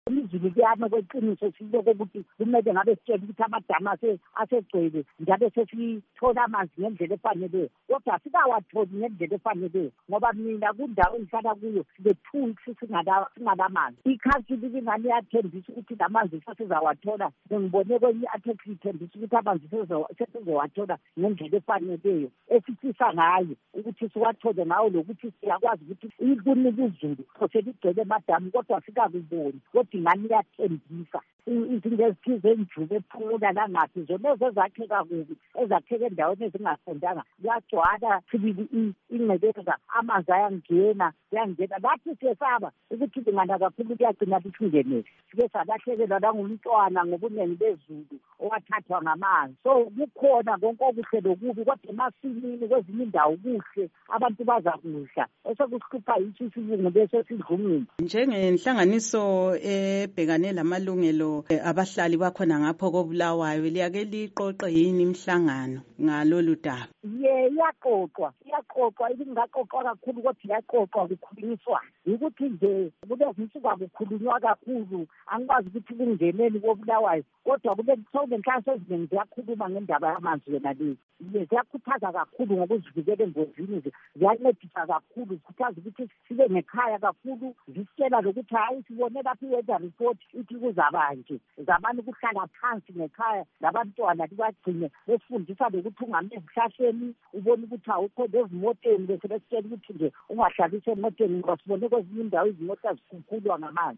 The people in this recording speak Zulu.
Imizulu kuyana kweqiniso sibeke ukuthi kumele ngabe sitshela ukuthi amadamu asegcwele njabe sesithola amanzi ngendlela efanele, kodwa sikawatholi ngendlela efanele ngoba mina kundawo engihlala kuyo sibe-2 singalamanzi. Ikhansili lingani yathembisa ukuthi lamanzi sesizawathola, ngibone kwenye i-article ithembisa ukuthi amanzi sesizowathola ngendlela efaneleyo esifisa ngayo ukuthi siwathole ngawo, lokuthi siyakwazi ukuthi ikunika izulu seligcwele emadamu kodwa sikakuboni. Kodwa ingani iyathembisa izinto ezithize enjuba ephumula langaphi zona ezakhe kakubi, ezakheke endaweni ezingafundanga kuyagcwala sibili ingcebeza, amanzi ayangena. Lathi siyesaba ukuthi lingana kakhulu kuyagcina lisingenele, sike salahlekelwa langumntwana ngobuningi bezulu owathathwa ngamanzi. So kukhona konke okuhle lokubi, kodwa emasimini kwezinye indawo kuhle, abantu baza kudla, esekusihlupha yithi isibungu leso sidlungile. Njengenhlanganiso ebhekane lamalungelo abahlali bakhona ngapho koBulawayo, liyake liqoqe yini imhlangano ngalolu daba? Iyaqoqwa ingaqoqwa kakhulu, kodwa iyaqoqwa kukhulunyiswa ukuthi nje kulezinsuku akukhulunywa kakhulu. Angikwazi ukuthi kungeneni koBulawayo, kodwa kunenhlanganiso eziningi ziyakhuluma ngendaba yamanzi yona lezi. Ziyakhuthaza kakhulu ngokuzivikela engozini, ziyancedisa kakhulu, zikhuthaza ukuthi sibe nekhaya kakhulu, zisitshela lokuthi hayi sibone lapha i-weather report ithi kuzabanje, zamani kuhlala phansi ngekhaya labantwana libagcine, besifundisa lokuthi ungame ezihlahleni ubone ukuthi awukho ezimoteni, bese besitshela ukuthi nje ungahlaliswa emoteni ngoba sibone kwezinye indawo izimota zikhukhulwa ngamanzi.